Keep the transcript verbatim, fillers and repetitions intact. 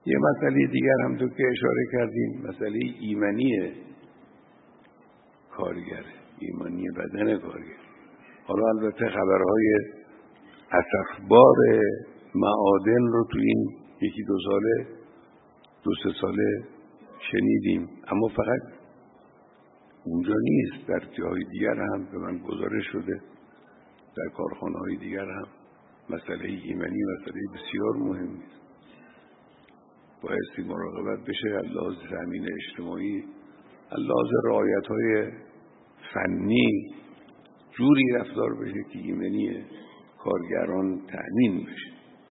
یه مسئله دیگر هم تو که اشاره کردیم، مسئله ایمنی کارگر، ایمنی بدن کارگر. حالا البته خبرهای اسفبار معادن رو تو این یکی دو ساله دو سه ساله شنیدیم، اما فقط اونجا نیست، در جای دیگر هم به من گزارش شده، در کارخانه‌های دیگر هم مسئله ایمنی مسئله بسیار مهمی است. بایستی مراقبت بشه از لحاظ تأمین اجتماعی، از لحاظ رعایت‌های فنی جوری رفتار بشه که ایمنی کارگران تأمین بشه.